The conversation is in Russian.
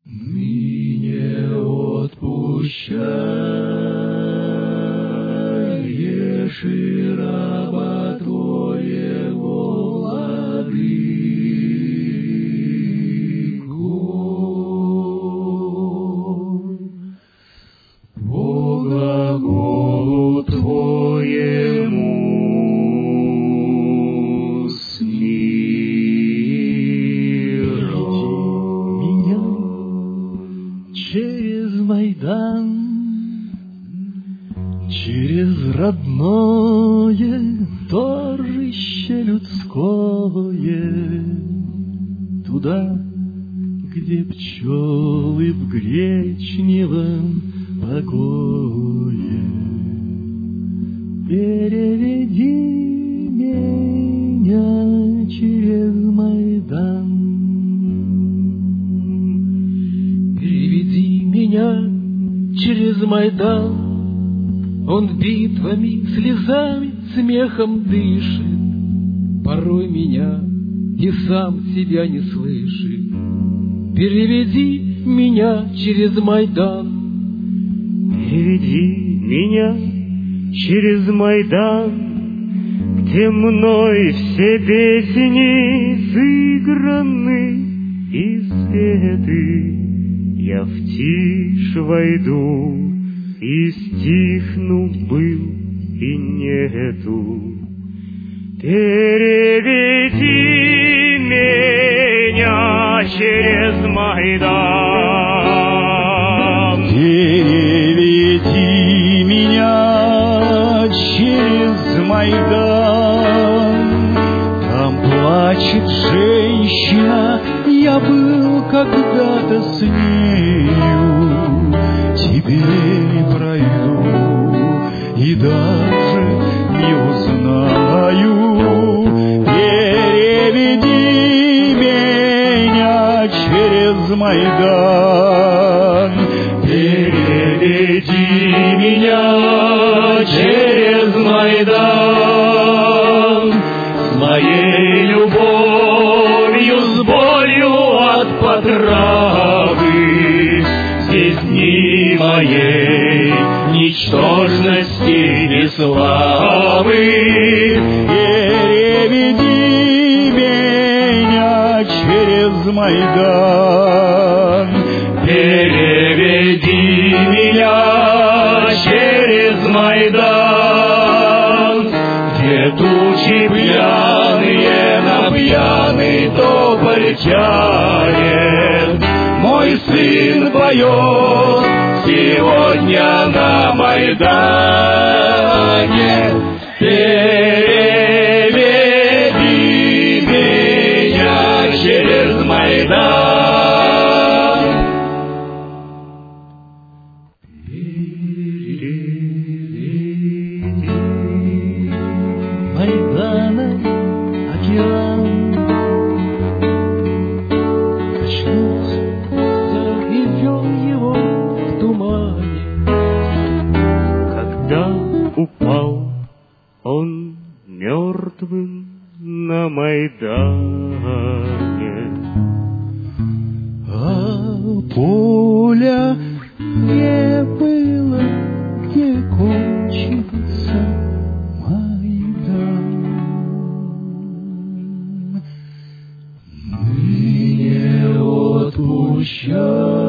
Ныне отпущаешь и раба Твоего, Владыко, по глаголу Твоему с миром. Меня через Майдан, через родное торжище людское, туда, где пчелы в гречневом покое. Переведи меня через Майдан. Переведи меня через Майдан. Он битвами, слезами, смехом дышит, порой меня и сам себя не слышит. Переведи меня через Майдан. Переведи меня через Майдан, где мной все песни сыграны и спеты. Я в тишь войду, и стихну был, и нету. Переведи меня через Майдан. Переведи меня через Майдан. Там плачет женщина, я был когда-то с нею. Теперь пройду и даже не узнаю. Переведи меня через Майдан. Переведи меня через Майдан. С моей любовью, с болью от потравы. Здесь дни моей ничтожности и славы. Переведи меня через Майдан. Переведи меня через Майдан, где тучи пьяные на пьяный тополь тянет. Мой сын поет сегодня на Майдане. Переведи меня через Майдан. Майдана океан качнулся и вел его в тумане. Когда упал он мертвым на Майдане, А поля не было, где кончился Майдан. Ныне отпущай